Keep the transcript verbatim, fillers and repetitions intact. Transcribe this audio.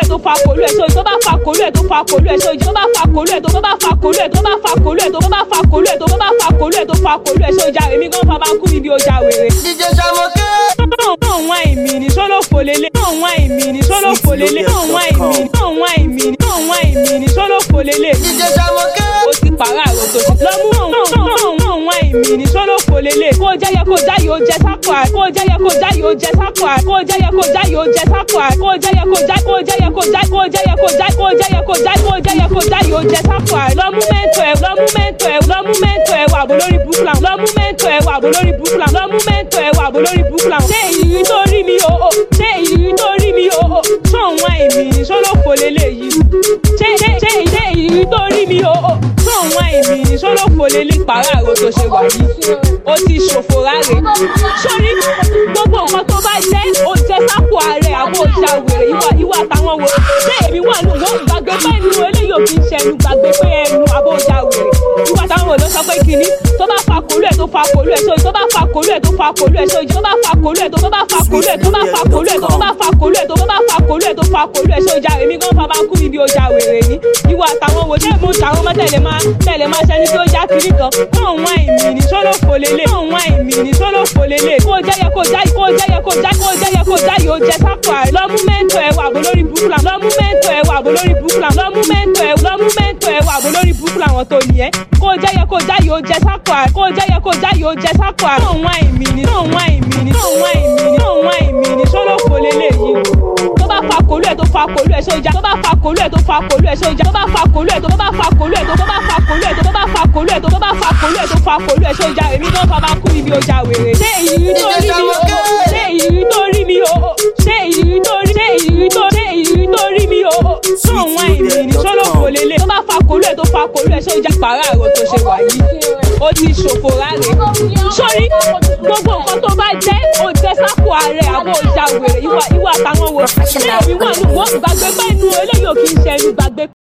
tó fa kòlú ẹ̀ sóyè tó bá fa kòlú ẹ̀ tó fa kòlú ẹ̀ sóyè tó bá fa kòlú ẹ̀ tó bá fa kòlú ẹ̀ tó bá fa kòlú ẹ̀ tó bá fa kòlú ẹ̀ tó bá fa kòlú ẹ̀ tó fa kòlú ẹ̀ sóyè èmi gan fa bá kú ibi ọjà wèrè. díje Ṣàmọ̀kẹ́. Don't whine me, ni solo folele. Don't whine me, ni solo folele. Don't whine me, don't whine me, don't whine me, ni solo folele. díje Ṣàmọ̀kẹ́. O ti para roto. Lọ mú don't whine me, ni solo folele. Kó jẹ́yẹ kó jáyé ó jẹ sápò àì. Kó jẹ́yẹ kó jáyé ó jẹ sápò àì. Kó jẹ́yẹ kó jáyé ó jẹ sápò àì. Kó jẹ́yẹ kó jáyé kó jẹ́yẹ kó jáyé kó jẹ́yẹ kó jáyé kó jẹ́yẹ kó jáyé kó jẹ́yẹ kó jáyé ó jẹ sápò àì. Lọ mú mẹ́ntọ̀ ẹ̀, lọ mú mẹ́ntọ̀ ẹ̀, lọ mú mẹ́ntọ̀ ẹ̀ wà bó lórí búkúlà. Lọ mú mẹ́ntọ̀ ẹ̀ wà bó lórí búkúlà. Lọ mú mẹ́ntọ̀ ẹ̀ wà bó lórí búkúlà. Ṣé ìrírí tó rí mi o o? Ṣé ìrírí tó rí mi o o? Ṣọ́n wá èmi ní sólòfò lélẹ́yìí. Ṣé ṣé ṣé ṣé ìrírí tó rí mi o o? Ṣọ́n wá èmi ní sólòfò lélẹ́ pàrọ̀ àrò tó ṣe wà yìí. Ó ti ṣòfò ráre. Sórí gbogbo nǹkan tó bá jẹ́ ó jẹ́ sápò ààrẹ àbò ìjà wèrè ìwà ìwà àtàwọn wò. Ṣé èmi wà nù wọ́n gbàgbé pé ẹnu eléyìí ò kì í ṣẹnu gbàgbé pé ẹnu àbò ìjà wèrè. Ìwà àtàwọn wò ló sọ pé kìíní tó bá fa kòlú ẹ̀ tó fa kòlú ẹ̀ sóyè tó bá fa kòlú ẹ̀ tó fa kòlú ẹ̀ sóyè tó bá fa kòlú ẹ̀ tó bá fa kòlú ẹ̀ tó bá fa kòlú ẹ̀ tó bá fa kòlú ẹ̀ tó bá fa kòlú ẹ̀ tó fa kòlú ẹ̀ sójà èmi gan fa bá kú ibi ọjà wèrè ní. Ìwà àtàwọn wò jẹ́ mo tàwọn ọmọ tẹ̀lé máa tẹ̀lé máa ṣẹ́ni tó já kiri kan. Náà wá ìmì ní sólòfò lélẹ̀. Náà wá ìmì ní sólòfò lélẹ̀. Kó jẹ́yẹ kó jáyé kó jẹ́yẹ kó jáyé kó jẹ́yẹ kó jáyé ó jẹ sápò àì. Lọ mú mẹ́ntọ̀ ẹ̀ wà bó lórí búkúlà. Lọ mú mẹ́ntọ̀ ẹ̀ wà bó lórí búkúlà. Lọ mú mẹ́ntọ̀ ẹ̀ lọ mú mẹ́ntọ̀ ẹ̀ wà bó lórí búkúlà wọn tó nìyẹn. Kó jẹ́yẹ kó jáyé ó jẹ sápò àì. Kó jẹ́yẹ kó jáyé ó jẹ sápò àì. Náà wá ìmì ní náà wá ìmì ní náà wá ìmì ní náà wá ìmì ní sólòfò lélẹ́yìí. Tó bá fa kòlú ẹ̀ tó fa kòlú ẹ̀ sójà. Tó bá fa kòlú ẹ̀ tó fa kòlú ẹ̀ sójà. Tó bá fa kòlú ẹ̀ tó bá fa kòlú ẹ̀ tó bá fa kòlú ẹ̀ tó bá fa kòlú ẹ̀ tó bá fa kòlú ẹ̀ tó fa kòlú ẹ̀ sójà èmi gan fa bá kú ibi ọjà wèrè. Ṣé ìrírí tó rí mi o? Ṣé ìrírí tó rí mi o? Ṣé ìrírí tó rí ṣé ìrírí tó ṣé ìrírí tó rí mi o? Ṣọ́n wá ìmì ní sólòfò lélẹ̀. Tó bá fa kòlú ẹ̀ tó fa kòlú ẹ̀ sójà pàrọ̀ àrò tó ṣe wà yìí. Ó ti ṣòfò ráre. Sórí gbogbo nǹkan tó bá jẹ́ ó jẹ́ sápò ààrẹ àbò ìjà wèrè ìwà ìwà àtàwọn wò. Ṣé èmi wà nù wọ́n gbàgbé pé inú eléyìí ò kì í ṣe ẹnu gbàgbé.